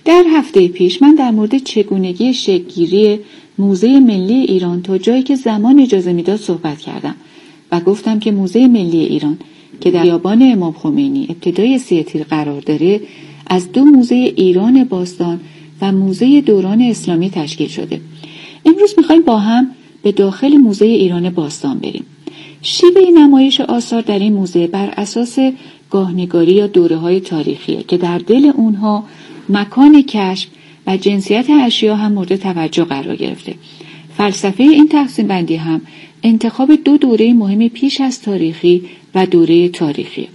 در هفته پیش من در مورد چگونگی شکل‌گیری موزه ملی ایران تا جایی که زمان اجازه میداد صحبت کردم و گفتم که موزه ملی ایران که در خیابان امام خمینی ابتدای 3 تیر قرار داره از 2 موزه ایران باستان و موزه دوران اسلامی تشکیل شده. امروز میخوایم با هم به داخل موزه ایران باستان بریم. شیوه نمایش آثار در این موزه بر اساس گاهنگاری یا دوره‌های تاریخیه که در دل اونها مکان کشف و جنسیت اشیا هم مورد توجه قرار گرفته. فلسفه این تقسیم بندی هم انتخاب 2 دوره مهم پیش از تاریخی و دوره تاریخی.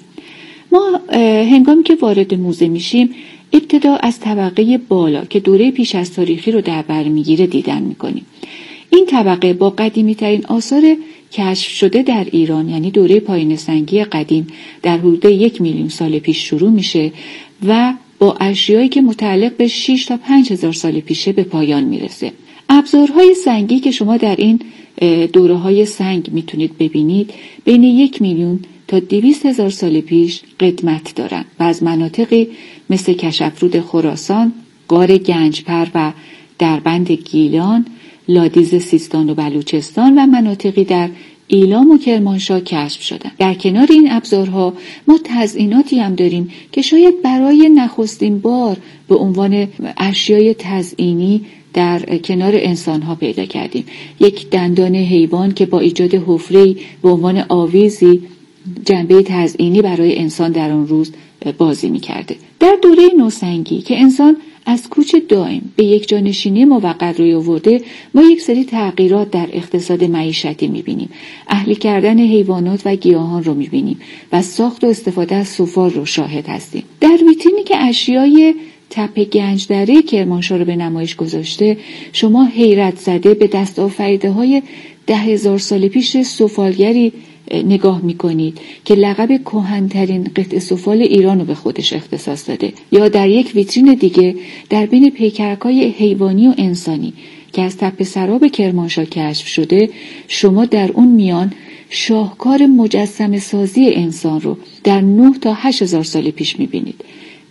ما هنگامی که وارد موزه میشیم ابتدا از طبقه بالا که دوره پیش از تاریخی رو در بر میگیره دیدن میکنیم. این طبقه با قدیمی ترین آثار کشف شده در ایران یعنی دوره پایین سنگی قدیم در حدود 1 میلیون سال پیش شروع میشه و با اشیایی که متعلق به 6 تا 5000 سال پیشه به پایان میرسه. ابزارهای سنگی که شما در این دوره‌های سنگ میتونید ببینید بین 1 میلیون تا 200,000 سال پیش قدمت دارن و از مناطقی مثل کشافرود خراسان، غار گنجپر و دربند گیلان، لادیز سیستان و بلوچستان و مناطقی در ایلام و کرمانشاه کشف شدن. در کنار این ابزارها ما تزئیناتی هم داریم که شاید برای نخستین بار به عنوان اشیای تزئینی در کنار انسان‌ها پیدا کردیم. یک دندان حیوان که با ایجاد حفره‌ای به عنوان آویزی جنبه تزئینی برای انسان در آن روز بازی می‌کرده. در دوره نوسنگی که انسان از کوچ دائم به یک جانشینی موقت روی آورده، ما یک سری تغییرات در اقتصاد معیشتی می‌بینیم. اهلی کردن حیوانات و گیاهان رو می‌بینیم و ساخت و استفاده از سفال رو شاهد هستیم. در ویترینی که اشیای تپه گنجدره کرمانشاه رو به نمایش گذاشته، شما حیرت زده به دست آفریده‌های 10,000 سال پیش سفالگری نگاه میکنید که لقب کهن‌ترین قطعه سفال ایران رو به خودش اختصاص داده. یا در یک ویترین دیگه در بین پیکرک‌های حیوانی و انسانی که از تپه سراب کرمانشاه کشف شده، شما در اون میان شاهکار مجسمه سازی انسان رو در 9 تا 8,000 سال پیش میبینید.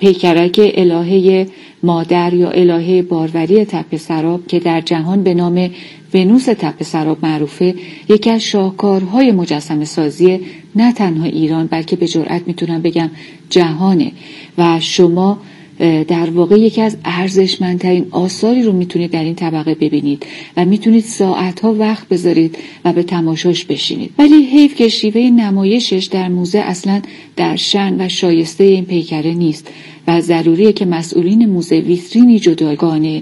پیکرک الهه مادر یا الهه باروری تپه سراب که در جهان به نام ونوس تپه سراب معروفه، یکی از شاهکارهای مجسمه سازی نه تنها ایران بلکه به جرئت میتونم بگم جهانه و شما در واقع یکی از ارزشمندترین آثاری رو میتونید در این طبقه ببینید و میتونید ساعتها وقت بذارید و به تماشاش بشینید. ولی حیف که شیوه نمایشش در موزه اصلا در شأن و شایسته این پیکره نیست و ضروریه که مسئولین موزه ویترینی جداگانه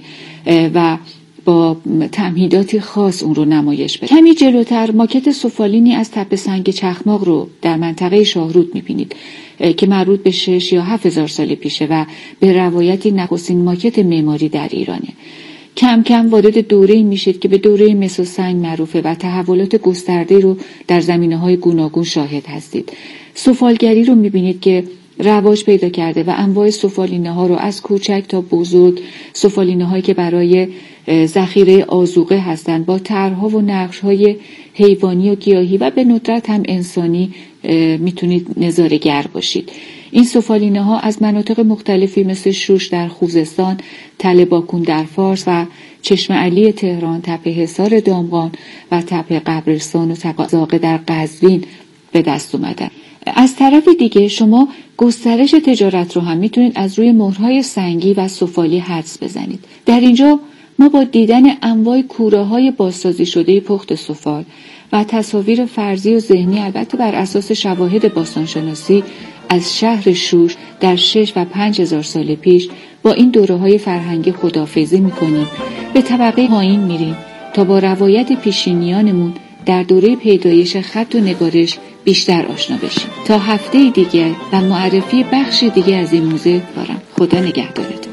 و با تمهیداتی خاص اون رو نمایش بده. کمی جلوتر ماکت سفالینی از تپه سنگ چخماق رو در منطقه شاهرود میبینید که مربوط به 6 یا 7,000 سال پیشه و به روایتی نخستین ماکت معماری در ایرانه. کم کم وارد دوره‌ای میشید که به دوره مس و سنگ معروفه و تحولات گسترده رو در زمینه‌های گوناگون شاهد هستید. سفالگری رو میبینید که رواج پیدا کرده و انواع سفالینه‌ها رو از کوچک تا بزرگ، سفالینه‌هایی که برای ذخیره آذوقه هستند با طرح‌ها و نقش‌های حیوانی و گیاهی و به ندرت هم انسانی میتونید نظاره‌گر باشید. این سفالینه‌ها از مناطق مختلفی مثل شوش در خوزستان، تله باکون در فارس و چشم علی تهران، تپه حصار دامغان و تپه قبرستان و تپه زاغه در قزوین به دست اومدن. از طرف دیگه شما گسترش تجارت رو هم میتونید از روی مهرهای سنگی و سفالی حدس بزنید. در اینجا ما با دیدن انواع کوره‌های بازسازی شده پخت سفال و تصاویر فرضی و ذهنی البته بر اساس شواهد باستانشناسی از شهر شوش در 6 و 5,000 سال پیش با این دوره‌های فرهنگی خداحافظی می‌کنیم. به طبقه پایین میریم تا با روایت پیشینیانمون در دوره پیدایش خط و نگارش بیشتر آشنا بشیم. تا هفته دیگه و معرفی بخش دیگه از این موزه دارم. خدا نگهدارتون.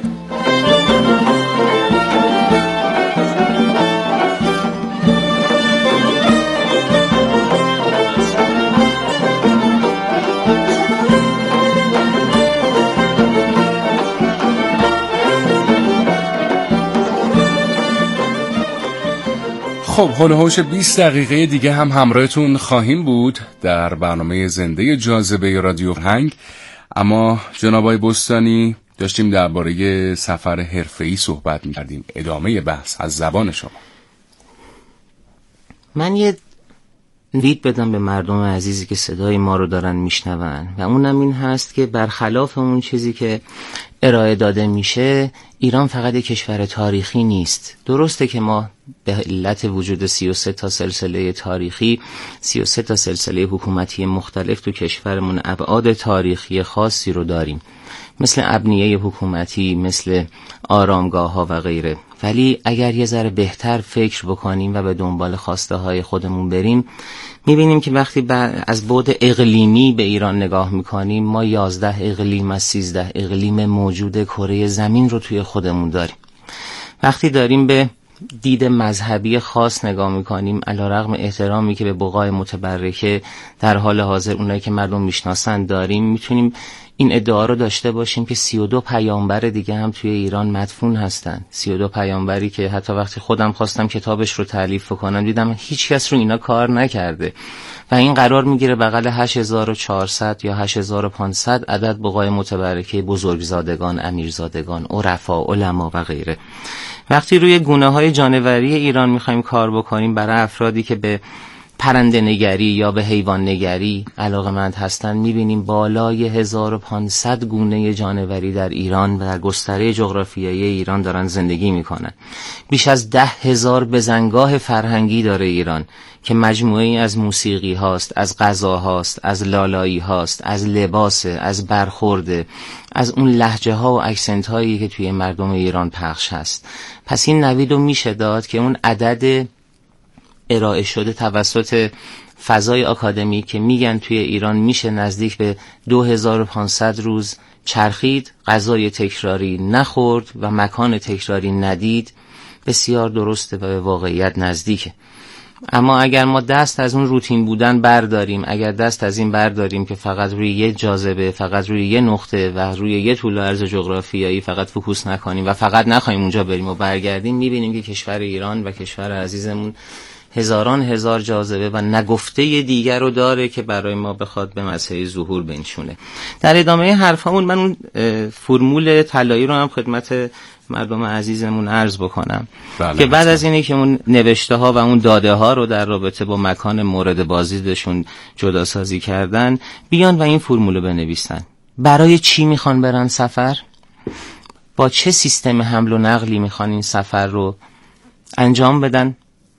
خب هولوحوش 20 دقیقه دیگه هم همراهتون خواهیم بود در برنامه زنده جاذبه رادیو فرهنگ. اما جناب آقای بستانی داشتیم درباره سفر حرفه‌ای صحبت می‌کردیم. ادامه بحث از زبان شما. من یه دید بدم به مردم عزیزی که صدای ما رو دارن میشنون و اونم این هست که برخلاف اون چیزی که ارائه داده میشه، ایران فقط یک کشور تاریخی نیست. درسته که ما به علت وجود 33 تا سلسله تاریخی، 33 تا سلسله حکومتی مختلف تو کشورمون ابعاد تاریخی خاصی رو داریم، مثل ابنیه حکومتی، مثل آرامگاه ها و غیره. ولی اگر یه ذره بهتر فکر بکنیم و به دنبال خواسته های خودمون بریم، میبینیم که وقتی از بعد اقلیمی به ایران نگاه میکنیم، ما 11 اقلیم از 13 اقلیم موجود کره زمین رو توی خودمون داریم. وقتی داریم به دید مذهبی خاص نگاه میکنیم، علیرغم احترامی که به بقای متبرکه در حال حاضر اونایی که مردم میشناسن داریم، میتونیم این ادعا رو داشته باشیم که 32 پیامبر دیگه هم توی ایران مدفون هستن. 32 پیامبری که حتی وقتی خودم خواستم کتابش رو تألیف کنم دیدم هیچ کس رو اینا کار نکرده و این قرار میگیره بغل 8400 یا 8500 عدد بقای متبرکه بزرگزادگان، امیرزادگان، عرفا، علما و غیره. وقتی روی گونه‌های جانوری ایران میخوایم کار بکنیم برای افرادی که به پرنده نگری یا به حیوان نگری علاقه‌مند هستن، میبینیم بالای 1500 گونه جانوری در ایران و در گستره جغرافیایی ایران دارن زندگی میکنن. بیش از 10,000 بزنگاه فرهنگی داره ایران که مجموعه‌ای از موسیقی هاست، از غذا هاست، از لالایی هاست، از لباس، از برخورد، از اون لهجه ها و اکسنت هایی که توی مردم ایران پخش هست. پس این نوید رو میشه داد که اون عدد ارائه شده توسط فضای آکادمی که میگن توی ایران میشه نزدیک به 2500 روز چرخید، غذای تکراری نخورد و مکان تکراری ندید، بسیار درسته و به واقعیت نزدیکه. اما اگر ما دست از اون روتین بودن برداریم، اگر دست از این برداریم که فقط روی یه جاذبه، فقط روی یه نقطه و روی یه طول و عرض جغرافیایی فقط فوکوس نکنیم و فقط نخواهیم اونجا بریم و برگردیم، میبینیم که کشور ایران و کشور عزیزمون هزاران هزار جاذبه و نگفته دیگر رو داره که برای ما بخواد به مسیر ظهور بنشونه. در ادامه حرفامون من اون فرمول طلایی رو هم خدمت مردم عزیزمون عرض بکنم که بعد از اینه که اون نوشته ها و اون داده ها رو در رابطه با مکان مورد بازدیدشون جدا سازی کردن، بیان و این فرمول رو بنویسن. برای چی میخوان برن سفر؟ با چه سیستم حمل و نقلی میخوان این سفر رو انجام بدن؟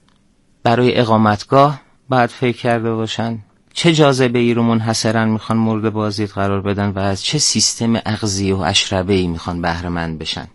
برای اقامتگاه باید فکر کرده باشن. چه جاذبه ای رو منحصرا میخوان مورد بازدید قرار بدن و از چه سیستم اغذیه و اشربه ای میخوان بهره مند بشن.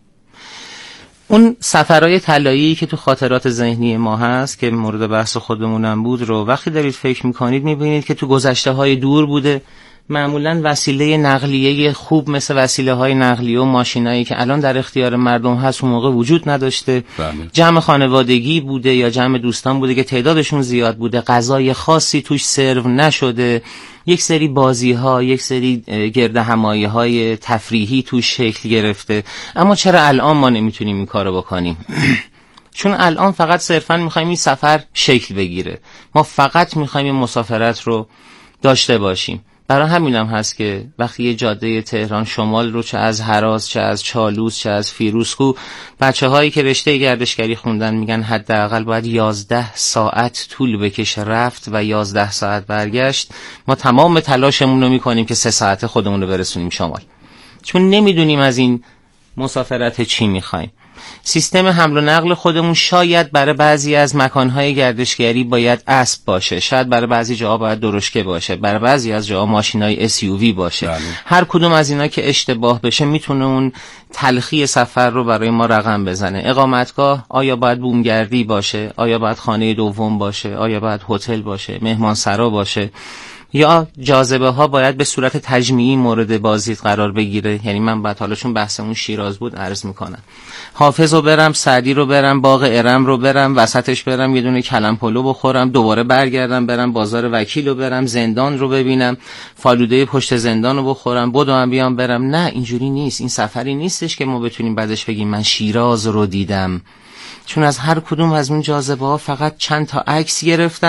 اون سفرهای طلایی که تو خاطرات ذهنی ما هست که مورد بحث خودمونم بود رو وقتی دارید فکر میکنید میبینید که تو گذشته های دور بوده. معمولاً وسیله نقلیه خوب مثل وسیله های نقلیه و ماشینایی که الان در اختیار مردم هست اون موقع وجود نداشته. جمع خانوادگی بوده یا جمع دوستان بوده که تعدادشون زیاد بوده، غذای خاصی توش سرو نشده، یک سری بازی ها، یک سری گرد همایی های تفریحی توش شکل گرفته. اما چرا الان ما نمیتونیم این کارو بکنیم؟ چون الان فقط صرفاً میخوایم این سفر شکل بگیره. ما فقط میخوایم این مسافرت رو داشته باشیم. برای همینم هست که وقتی یه جاده تهران شمال رو چه از هراز، چه از چالوس، چه از فیروزکو، بچه‌هایی که رشته گردشگری خوندن میگن حداقل باید 11 ساعت طول بکشه رفت و 11 ساعت برگشت، ما تمام تلاشمون رو میکنیم که 3 ساعت خودمون رو برسونیم شمال، چون نمیدونیم از این مسافرت چی میخوایم. سیستم حمل و نقل خودمون شاید برای بعضی از مکانهای گردشگری باید اسب باشه، شاید برای بعضی جاها باید درشکه باشه، برای بعضی از جاها ماشینای SUV باشه. هر کدوم از اینا که اشتباه بشه میتونه اون تلخی سفر رو برای ما رقم بزنه. اقامتگاه آیا باید بومگردی باشه، آیا باید خانه دوم باشه، آیا باید هتل باشه، مهمانسرا باشه، یا جاذبه ها باید به صورت تجمیعی مورد بازدید قرار بگیره. یعنی من بعد حالا چون بحثمون شیراز بود عرض میکنم، حافظ رو برم، سعدی رو برم، باغ ارم رو برم، وسطش برم یه دونه کلم پلو بخورم، دوباره برگردم برم بازار وکیل رو برم، زندان رو ببینم، فالوده پشت زندان رو بخورم، بدوم بیام برم. نه، اینجوری نیست. این سفری نیستش که ما بتونیم بعدش بگیم من شیراز رو دیدم، چون از هر کدوم از اون جاذبه ها فقط چند تا عکس گرفتم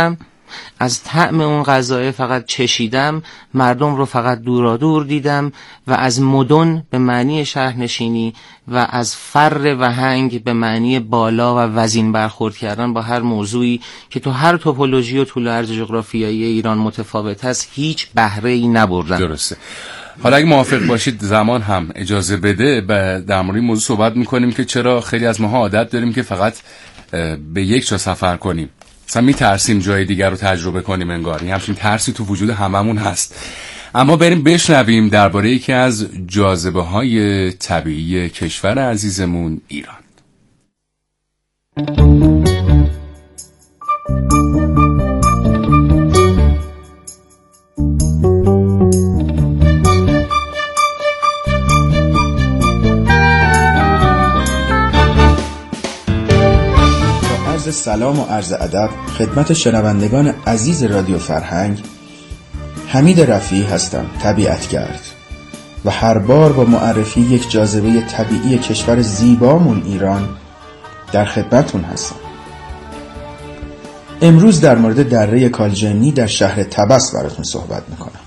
از طعم اون غذای فقط چشیدم، مردم رو فقط دورادور دیدم و از مدن به معنی شهرنشینی و از فر و هنگ به معنی بالا و وزین برخورد کردن با هر موضوعی که تو هر توپولوژی و طول و عرض جغرافیایی ایران متفاوت است هیچ بهره‌ای نبردم. درسته. حالا اگه موافق باشید زمان هم اجازه بده در مورد این موضوع صحبت میکنیم که چرا خیلی از ماها عادت داریم که فقط به یک جا سفر کنیم، مثلا میترسیم جای دیگر رو تجربه کنیم، انگار همچین ترسی تو وجود هممون هست. اما بریم بشنویم درباره یکی از جاذبه‌های طبیعی کشور عزیزمون ایران. سلام و عرض ادب خدمت شنوندگان عزیز رادیو فرهنگ. حمید رفیعی هستم، طبیعتگرد، و هر بار با معرفی یک جاذبه طبیعی کشور زیبامون ایران در خدمتون هستم. امروز در مورد دره کالجنی در شهر طبس براتون صحبت میکنم.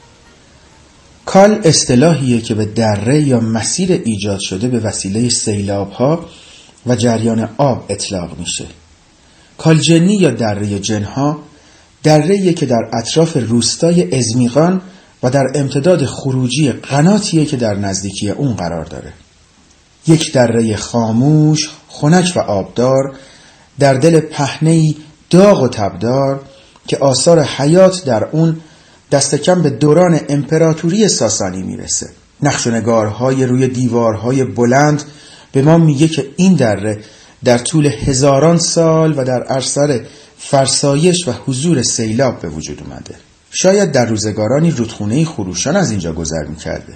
کال اصطلاحیه که به دره یا مسیر ایجاد شده به وسیله سیلاب‌ها و جریان آب اطلاق میشه. کالجنی یا دره جنها دره‌ایه که در اطراف روستای ازمیغان و در امتداد خروجی قناتیه که در نزدیکی اون قرار داره. یک دره خاموش، خنک و آبدار در دل پهنه‌ای داغ و تبدار که آثار حیات در اون دست کم به دوران امپراتوری ساسانی میرسه. نقش‌ونگارهای روی دیوارهای بلند به ما میگه که این دره در طول هزاران سال و در اثر فرسایش و حضور سیلاب به وجود اومده. شاید در روزگارانی رودخونه خروشان از اینجا گذر میکرده.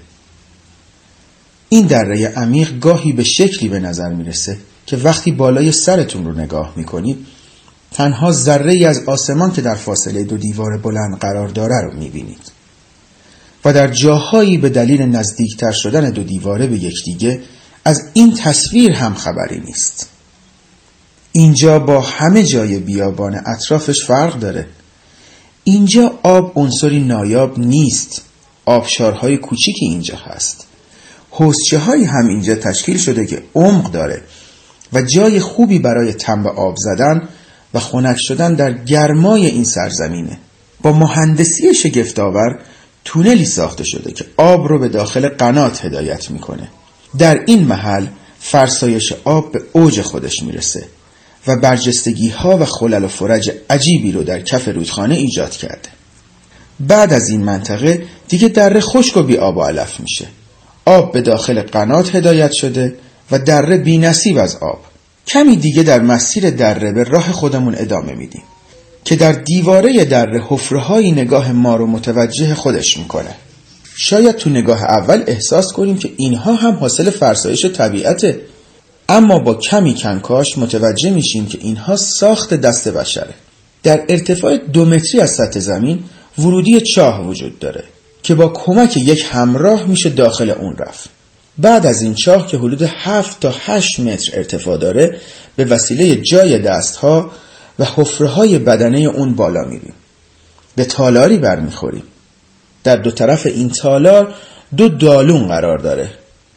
این دره عمیق گاهی به شکلی به نظر میرسه که وقتی بالای سرتون رو نگاه میکنید تنها ذره‌ای از آسمان که در فاصله دو دیوار بلند قرار داره رو میبینید و در جاهایی به دلیل نزدیکتر شدن دو دیواره به یکدیگه از این تصویر هم خبری نیست. اینجا با همه جای بیابان اطرافش فرق داره. اینجا آب عنصری نایاب نیست. آبشارهای کوچیکی اینجا هست. حوضچه هایی هم اینجا تشکیل شده که عمق داره و جای خوبی برای تنب آب زدن و خنک شدن در گرمای این سرزمینه. با مهندسی شگفت‌آور تونلی ساخته شده که آب رو به داخل قنات هدایت میکنه. در این محل فرسایش آب به اوج خودش میرسه و برجستگی ها و خلل و فرج عجیبی رو در کف رودخانه ایجاد کرده. بعد از این منطقه دیگه دره خشک و بی آب و علف میشه. آب به داخل قنات هدایت شده و دره بی نصیب از آب. کمی دیگه در مسیر دره به راه خودمون ادامه میدیم که در دیواره دره حفره‌هایی نگاه ما رو متوجه خودش میکنه. شاید تو نگاه اول احساس کنیم که اینها هم حاصل فرسایش طبیعته، اما با کمی کنکاش متوجه میشیم که اینها ساخت دست بشره. در ارتفاع 2 متری از سطح زمین ورودی چاه وجود داره که با کمک یک همراه میشه داخل اون رفت. بعد از این چاه که حدود 7 تا 8 متر ارتفاع داره به وسیله جای دستها و حفره‌های بدنه اون بالا میریم. به تالاری برمیخوریم. در دو طرف این تالار 2 دالون قرار داره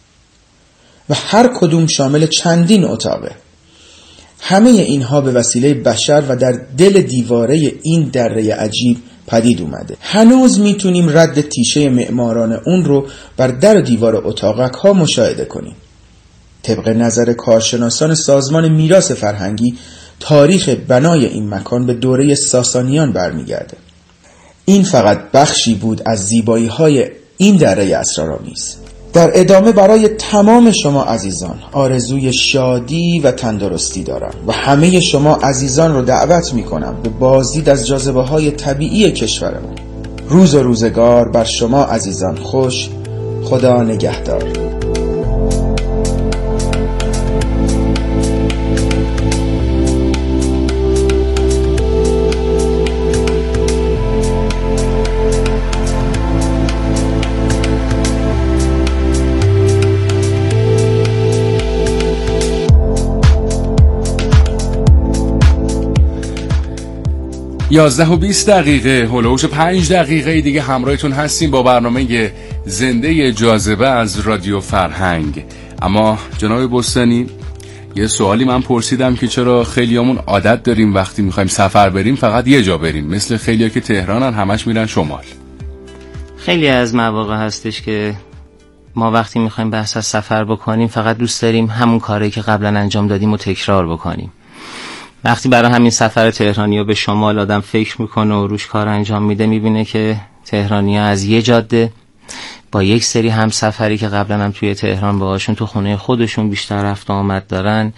و هر کدوم شامل چندین اتاقه. همه اینها به وسیله بشر و در دل دیواره این دره عجیب پدید اومده. هنوز میتونیم رد تیشه معماران اون رو بر در و دیوار اتاقک ها مشاهده کنیم. طبق نظر کارشناسان سازمان میراث فرهنگی تاریخ بنای این مکان به دوره ساسانیان برمیگرده. این فقط بخشی بود از زیبایی های این دره اسرارآمیز. در ادامه برای تمام شما عزیزان آرزوی شادی و تندرستی دارم و همه شما عزیزان رو دعوت میکنم به بازدید از جاذبه های طبیعی کشورمون. روز و روزگار بر شما عزیزان خوش. خدا نگهدار. 11:20 هلوش 5 دقیقه دیگه همراهتون هستیم با برنامه زنده جاذبه از رادیو فرهنگ. اما جناب بستانی، یه سوالی من پرسیدم که چرا خیلیامون عادت داریم وقتی میخوایم سفر بریم فقط یه جا بریم، مثل خیلیا که تهرانن همش میرن شمال. خیلی از مواقع هستش که ما وقتی میخوایم بحث از سفر بکنیم فقط دوست داریم همون کاری که قبلا انجام دادیم و تکرار بکنیم. وقتی برای همین سفر تهرانی‌ها به شمال آدم فکر میکنه و روش کار انجام میده، میبینه که تهرانی‌ها از یه جاده با یک سری همسفری که قبلا هم توی تهران باهاشون تو خونه خودشون بیشتر رفت و آمد دارن،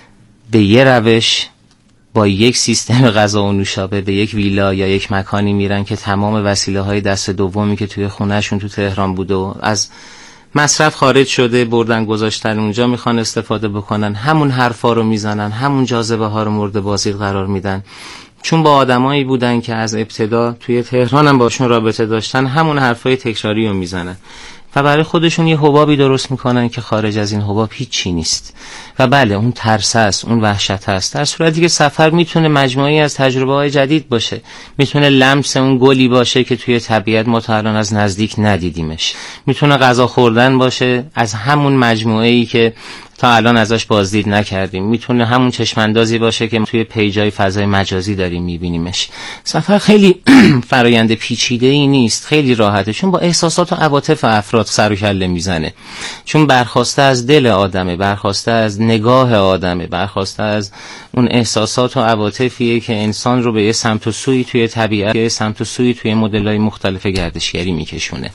به یه روش با یک سیستم غذا و نوشابه به یک ویلا یا یک مکانی میرن که تمام وسیله‌های دست دومی که توی خونهشون تو تهران بوده و از مصرف خارج شده بردن گذاشتن اونجا، میخوان استفاده بکنن، همون حرفا رو میزنن، همون جاذبه ها رو مورد بازدید قرار میدن. چون با آدمایی بودن که از ابتدا توی تهران هم باشون رابطه داشتن، همون حرفای تکراری رو میزنن و برای خودشون یه حبابی درست میکنن که خارج از این حباب هیچی نیست. و بله، اون ترس است، اون وحشت است، در صورتی که سفر میتونه مجموعی از تجربه های جدید باشه، میتونه لمس اون گلی باشه که توی طبیعت ما تا الان از نزدیک ندیدیمش، میتونه غذا خوردن باشه از همون مجموعه‌ای که تا الان ازش بازدید نکردیم، میتونه همون چشماندازی باشه که توی پیجای فضای مجازی داریم میبینیمش. سفر خیلی فرایند پیچیده‌ای نیست، خیلی راحته، چون با احساسات و عواطف افراد سر و کله میزنه، چون برخواسته از دل آدمه، برخواسته از نگاه آدمه، برخواسته از اون احساسات و عواطفیه که انسان رو به یه سمت و سوی توی طبیعت، یه سمت و سوی توی مدل‌های مختلف گردشگری میکشونه.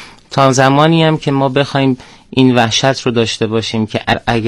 تا زمانی هم که ما بخوایم این وحشت رو داشته باشیم که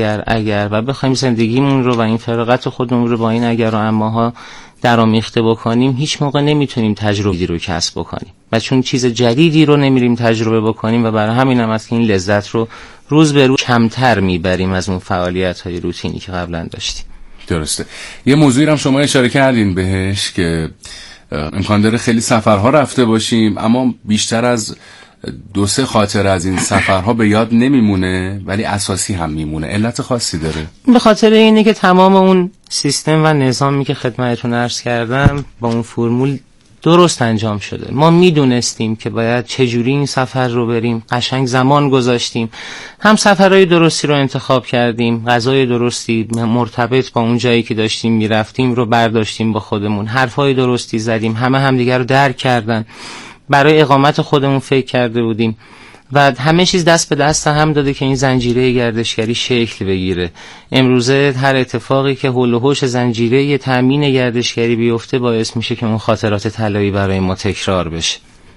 اگر و بخوایم زندگیمون رو و این فراغت خودمون رو با این اگر و اماها درامیخته بکنیم، هیچ موقع نمیتونیم تجربه رو کسب بکنیم و چون چیز جدیدی رو نمیریم تجربه بکنیم و برای همین هم است که این لذت رو روز به روز کمتر میبریم از اون فعالیت‌های روتینی که قبلا داشتیم. درسته. یه موضوعی هم شما اشاره کردین بهش که امکان داره خیلی سفرها رفته باشیم اما بیشتر از 2-3 خاطر از این سفرها به یاد نمیمونه ولی اساسی هم میمونه. علت خاصی داره؟ به خاطر اینه که تمام اون سیستم و نظامی که خدمتتون عرض کردم با اون فرمول درست انجام شده. ما میدونستیم که باید چجوری این سفر رو بریم، قشنگ زمان گذاشتیم، هم سفرهای درستی رو انتخاب کردیم، غذای درستی مرتبط با اون جایی که داشتیم میرفتیم رو برداشتیم با خودمون، حرفای درستی زدیم، همه رو درک کردن، برای اقامت خودمون فکر کرده بودیم و همه چیز دست به دست هم داده که این زنجیره گردشگری شکل بگیره. امروزه هر اتفاقی که حول و حوش زنجیره تامین گردشگری بیفته باعث میشه که اون خاطرات طلایی برای ما تکرار بشه.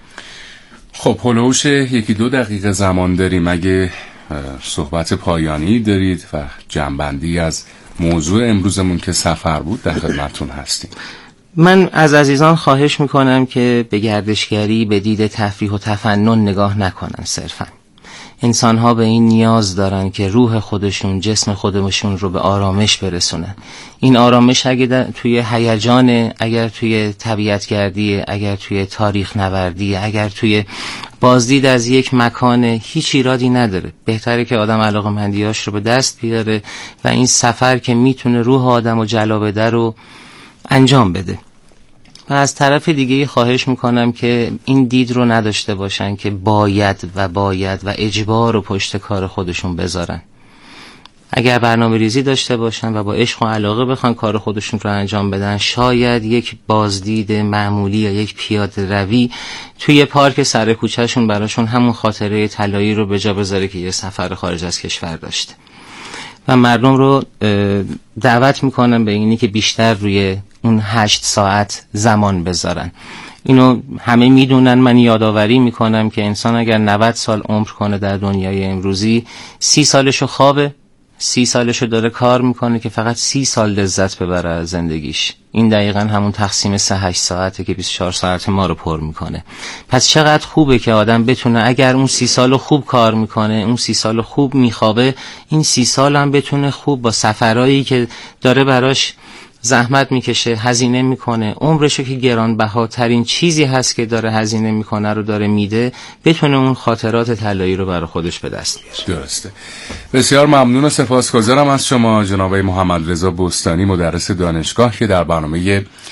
خب حول و حوش 1-2 دقیقه زمان داریم، اگه صحبت پایانی دارید و جنبندی از موضوع امروزمون که سفر بود در خدمتتون هستیم. من از عزیزان خواهش میکنم که به گردشگری به دید تفریح و تفنن نگاه نکنن. صرفا انسان‌ها به این نیاز دارن که روح خودشون، جسم خودشون رو به آرامش برسونن. این آرامش اگه توی هیجان، اگر توی طبیعت گردی، اگر توی تاریخ نوردی، اگر توی بازدید از یک مکان، هیچ ایرادی نداره. بهتره که آدم علاقه‌مندیاش رو به دست بیاره و این سفر که میتونه روح آدم رو جلا بده رو انجام بده. و از طرف دیگه خواهش میکنم که این دید رو نداشته باشن که باید و اجبار رو پشت کار خودشون بذارن. اگر برنامه ریزی داشته باشن و با عشق و علاقه بخوان کار خودشون رو انجام بدن، شاید یک بازدید معمولی یا یک پیاده روی توی پارک سر کوچه‌شون براشون همون خاطره طلایی رو به جا بذاره که یه سفر خارج از کشور داشته. و مردم رو دعوت میکنم به اینی که بیشتر روی اون 8 ساعت زمان بذارن. اینو همه میدونن، من یادآوری میکنم که انسان اگر 90 سال عمر کنه در دنیای امروزی، 30 سالشو خوابه، 30 سالشو داره کار میکنه که فقط 30 سال لذت ببره از زندگیش. این دقیقاً همون تقسیم 3-8 ساعته که 24 ساعت ما رو پر میکنه. پس چقدر خوبه که آدم بتونه اگر اون 30 سال خوب کار میکنه، اون 30 سال خوب میخوابه، این 30 سال هم بتونه خوب با سفرهایی که داره براش زحمت میکشه، هزینه میکنه، عمرشو که گرانبهاترین چیزی هست که داره هزینه میکنه رو داره میده، بتونه اون خاطرات طلایی رو برای خودش به دست بیاره. درسته. بسیار ممنون و سپاسگزارم از شما جناب محمد رضا بستانی، مدرس دانشگاه، که در برنامه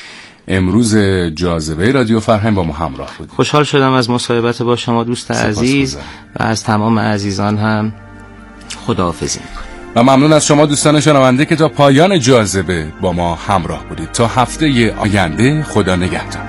امروز جاذبه رادیو فرهنگ با ما همراه بودید. خوشحال شدم از مصاحبت با شما دوست عزیز و از تمام عزیزان هم خداحافظی می‌کنم. و ممنون از شما دوستان شنونده که تا پایان جاذبه با ما همراه بودید. تا هفته آینده، خدا نگهدار.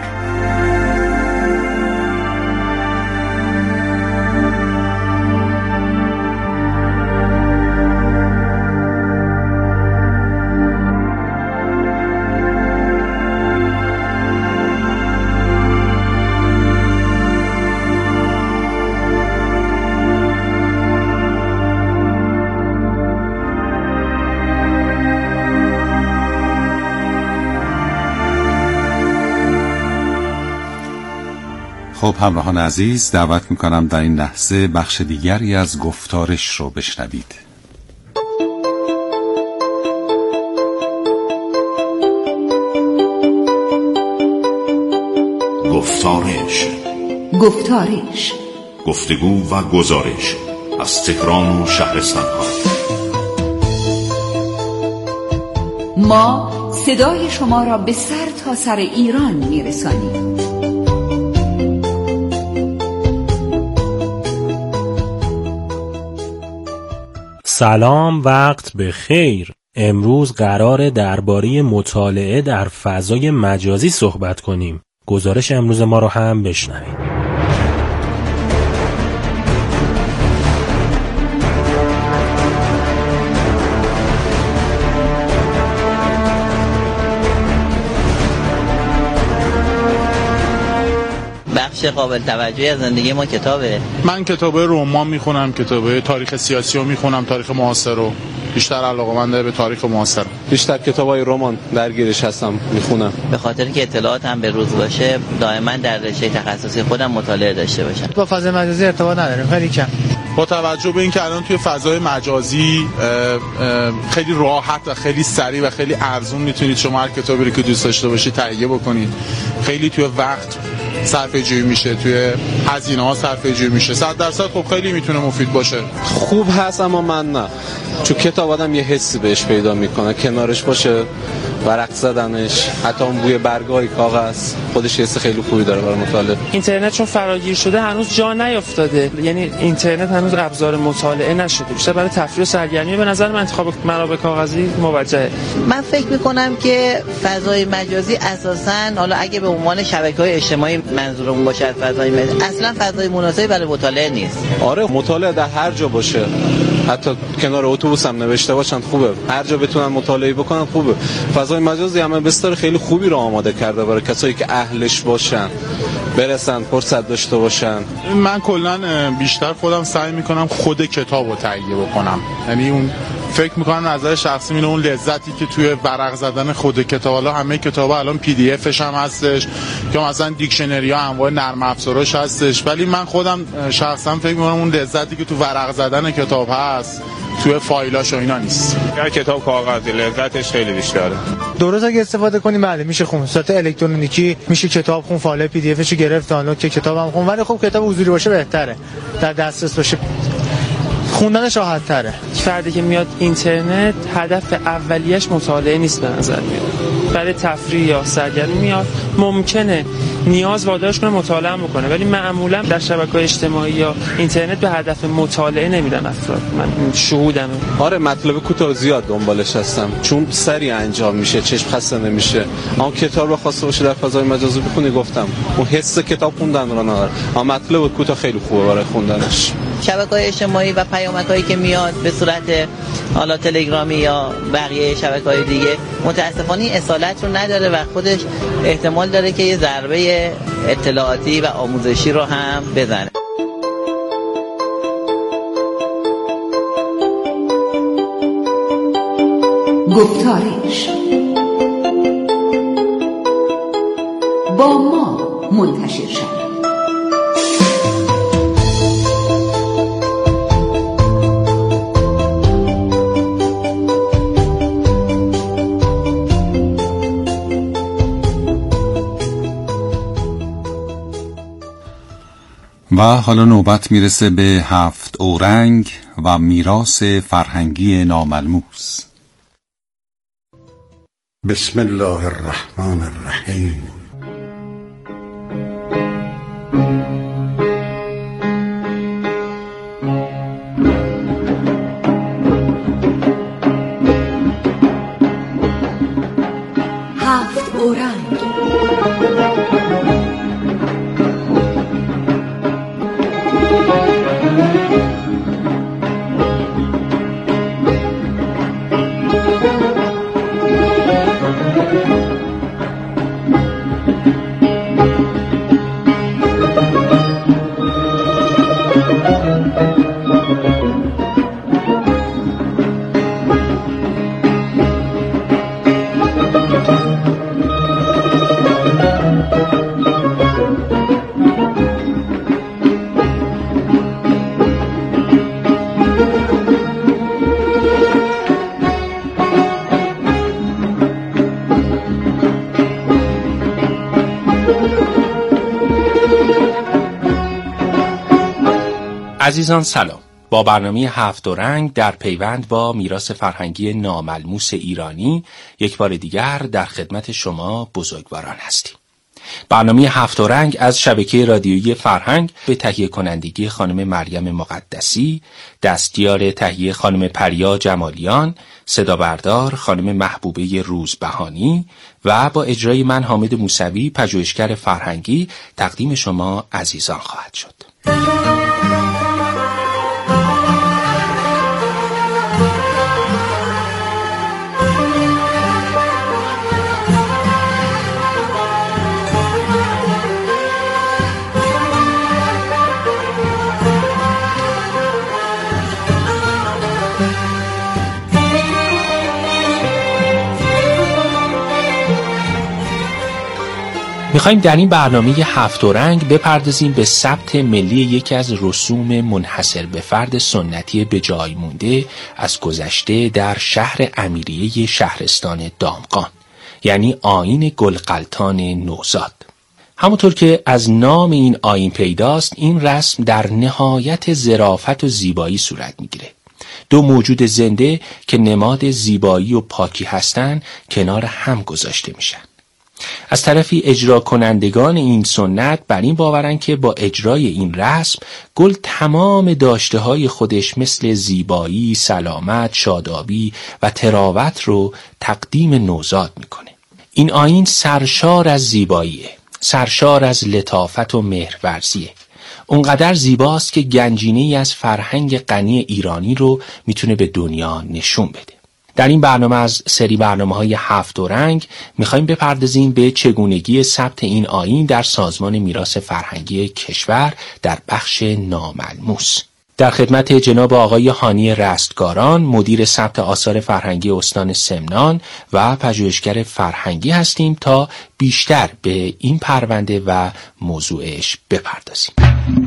خب همراهان عزیز، دعوت میکنم در این لحظه بخش دیگری از گفتارش رو بشنوید. گفتارش گفتگو و گزارش از تهران و شهرستان‌ها. ما صدای شما را به سر تا سر ایران میرسانیم. سلام، وقت بخیر. امروز قراره درباره مطالعه در فضای مجازی صحبت کنیم. گزارش امروز ما رو هم بشنوید. بخش قابل توجهی از زندگی ما کتابه. من کتابه رمان میخونم، کتابه تاریخ سیاسی رو میخونم، تاریخ معاصر رو. بیشتر علاقه‌مند به تاریخ معاصر. بیشتر کتابای رمان درگیرش هستم، میخونم. به خاطر که اطلاعاتم به روز باشه، دائما در رشته تخصصی خودم مطالعه داشته باشم. با فضای مجازی ارتباط نداریم، خیلی کم. با توجه به اینکه الان توی فضای مجازی خیلی راحت و خیلی سریع و خیلی ارزون میتونید شما هر کتابی رو که دوست داشته باشید تهیه بکنید. خیلی توی وقت صرفه‌جویی میشه، توی هزینه‌ها صرفه‌جویی میشه. 100% خب خیلی میتونه مفید باشه. خوب هست اما من نه. چون کتاب آدم یه حسی بهش پیدا میکنه، کنارش باشه، ورق زدنش، حتی اون بوی برگای کاغذ خودش حس خیلی خوبی داره برای مطالعه. اینترنت چون فراگیر شده هنوز جا نیافتاده، یعنی اینترنت هنوز ابزار مطالعه نشده، بیشتر برای تفریح و سرگرمی به نظر من انتخاب منابع کاغذی موجهه. من فکر میکنم که فضای مجازی اساساً، حالا اگه به عنوان شبکه‌های اجتماعی منظورمون باشه فضای مجازی، اصلا فضای مناسبی برای مطالعه نیست. آره، مطالعه در هر جا باشه، حتی کنار اتوبوس هم نوشته باشن خوبه، هر جا بتونن مطالعه بکنن خوبه. فضای مجازی هم بستر خیلی خوبی رو آماده کرده برای کسایی که اهلش باشن، برسن، فرصت داشته باشن. من کلا بیشتر خودم سعی میکنم خود کتابو تهیه بکنم، یعنی اون فکر میکنم نظر شخصی اینه، اون لذتی که توی ورق زدن خود کتاب، حالا همه کتابا الان پی دی افش هم هستش یا مثلا دیکشنری ها انواع نرم افزاراش هستش، ولی من خودم شخصا فکر میکنم اون لذتی که تو ورق زدن کتاب هست توی فایلاش و اینا نیست. هر کتاب کاغذی لذتش خیلی بیشتره. درست اگه استفاده کنی بله میشه خون، صورت الکترونیکی میشه کتاب خون، فایل پی دی افش گرفت دانلود که کتابم خون، ولی خب کتاب حضوری باشه بهتره، در دسترس باشه، خوندنش راحت تره. فردی که میاد اینترنت هدف اولیش مطالعه نیست به نظر میاد، برای تفریح یا سرگرمی میاد، ممکنه نیاز وادارش کنه مطالعه بکنه، ولی معمولا در شبکه‌های اجتماعی یا اینترنت به هدف مطالعه نمیرن افراد. من شهودمه. آره، مطلب کوتاه زیاد دنبالش هستم چون سریع انجام میشه، چشم خسته نمیشه. اما کتاب رو خواسته باشه در فضای مجازی بخونی، گفتم اون حس کتاب خوندن رو نداره، اما مطلب کوتاه خیلی خوبه برای خوندنش. شبکه‌های اجتماعی و پیامک‌هایی که میاد به صورت حالا تلگرامی یا بقیه شبکه‌های دیگه متأسفانه اصالت رو نداره و خودش احتمال داره که یه ضربه اطلاعاتی و آموزشی رو هم بزنه. گفتارش با ما منتشر شد. و حالا نوبت میرسه به 7 اورنگ و میراث فرهنگی ناملموس. بسم الله الرحمن الرحیم. هفت اورنگ. عزیزان سلام. با برنامه هفت رنگ در پیوند با میراث فرهنگی ناملموس ایرانی یک بار دیگر در خدمت شما بزرگواران هستیم. برنامه هفت رنگ از شبکه رادیویی فرهنگ به تهیه کنندگی خانم مریم مقدسی، دستیار تهیه خانم پریا جمالیان، صدا بردار خانم محبوبه روزبهانی و با اجرای من حامد موسوی پژوهشگر فرهنگی تقدیم شما عزیزان خواهد شد. میخوایم در این برنامه هفت رنگ بپردازیم به ثبت ملی یکی از رسوم منحصر به فرد سنتی به جای مونده از گذشته در شهر امیریه شهرستان دامغان، یعنی آیین گلغلطان نوزاد. همونطور که از نام این آیین پیداست، این رسم در نهایت ظرافت و زیبایی صورت میگیره. دو موجود زنده که نماد زیبایی و پاکی هستند کنار هم گذاشته میشن. از طرفی اجرا کنندگان این سنت بر این باورن که با اجرای این رسم گل تمام داشته های خودش مثل زیبایی، سلامت، شادابی و تراوت رو تقدیم نوزاد میکنه. این آیین سرشار از زیباییه، سرشار از لطافت و مهرورزیه. اونقدر زیباست که گنجینه‌ای از فرهنگ غنی ایرانی رو میتونه به دنیا نشون بده. در این برنامه از سری برنامه‌های هفت رنگ می‌خوایم بپردازیم به چگونگی ثبت این آیین در سازمان میراث فرهنگی کشور در بخش ناملموس. در خدمت جناب آقای هانی رستگاران، مدیر ثبت آثار فرهنگی استان سمنان و پژوهشگر فرهنگی هستیم تا بیشتر به این پرونده و موضوعش بپردازیم.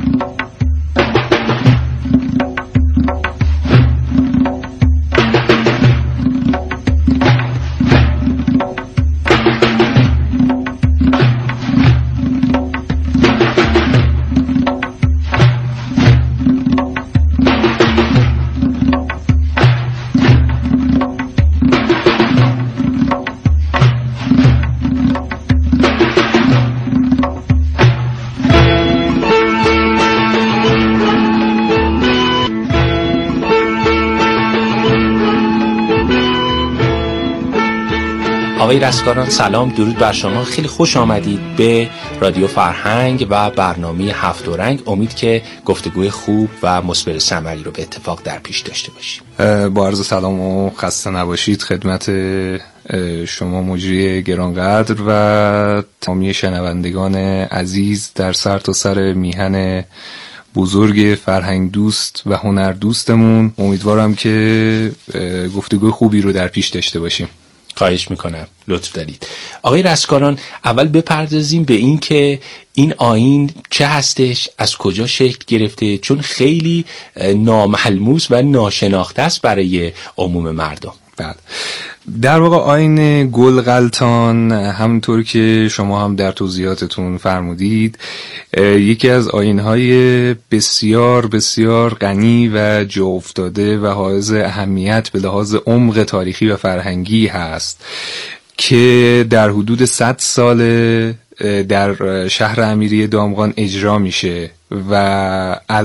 آقای رستگاران سلام، درود بر شما. خیلی خوش آمدید به رادیو فرهنگ و برنامه هفت رنگ. امید که گفتگوی خوب و مثمر ثمری رو به اتفاق در پیش داشته باشیم. با عرض سلام و خسته نباشید خدمت شما مجری گرانقدر و تمامی شنوندگان عزیز در سرتاسر میهن بزرگ فرهنگ دوست و هنر دوستمون. امیدوارم که گفتگوی خوبی رو در پیش داشته باشیم. خواهش میکنم، لطف دارید. آقای رستگاران، اول بپردازیم به این که این آیین چه هستش، از کجا شکل گرفته، چون خیلی ناملموس و ناشناخته است برای عموم مردم. بله، در واقع آیین گلغلطان همونطور که شما هم در توضیحاتتون فرمودید یکی از آیین‌های بسیار بسیار غنی و جا افتاده و حائز اهمیت به لحاظ عمق تاریخی و فرهنگی هست. که در حدود 100 سال در شهر امیری دامغان اجرا میشه و